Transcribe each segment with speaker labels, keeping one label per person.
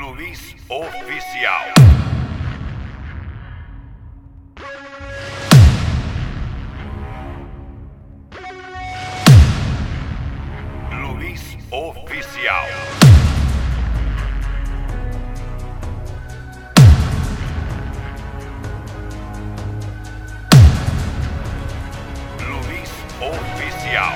Speaker 1: Luiz Oficial. Luiz Oficial. Luiz Oficial.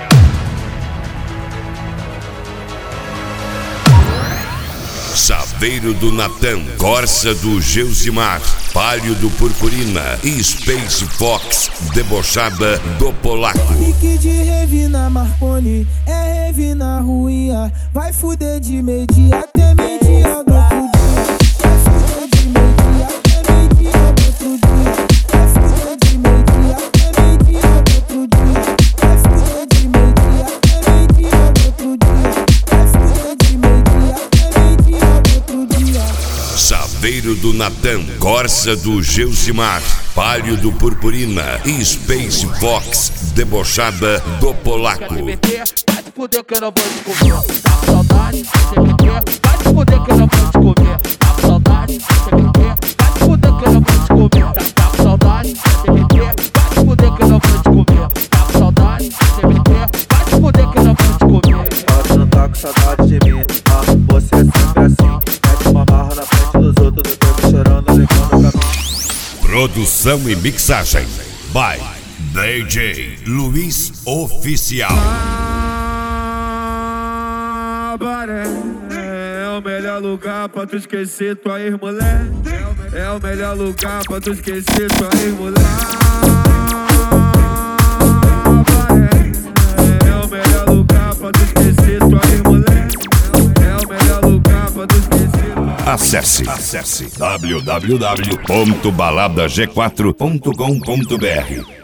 Speaker 2: Saveiro do Natan, Corsa do Geusimar, Palio do Purpurina e Space Fox, Debochada do Polaco.
Speaker 3: Pique de Heavy na Marconi, é Heavy na Ruia. Vai fuder de meio-dia até meio-dia do outro dia. Vai fuder de meio-dia até meio-dia do outro dia. Vai fuder de meio-dia até meio-dia do outro dia. Vai fuder de meio-dia até meio-dia do outro dia. Vai fuder de meio-dia até meio-dia do outro dia.
Speaker 2: Saveiro do Natan, Corsa do Geusimar, Palio do Purpurina e Space Fox, Debochada do Polaco.
Speaker 4: Vai te fuder que eu não vou te comer. Tá com saudade, você me quer. Vai te fuder que eu não vou te comer. Tá com saudade, você me quer. Vai te fuder que eu não vou te comer. Tá com saudade, você me quer. Vai te fuder que eu não vou te comer. Tá com saudade, você me quer. Vai te fuder que eu não vou te comer.
Speaker 5: Ela tu não tá com saudade de mim, você é sempre assim. Mete uma marra na frente dos outros, depois me chorando, levando pra mim.
Speaker 2: Produção e mixagem by DJ Luiz Oficial.
Speaker 5: Baré é o melhor lugar pra tu esquecer tua ex-mulher. É o melhor lugar pra tu esquecer tua ex-mulher. Baré é o melhor lugar pra tu esquecer tua ex-mulher. É o melhor lugar pra tu esquecer.
Speaker 2: Acesse www.baladag4.com.br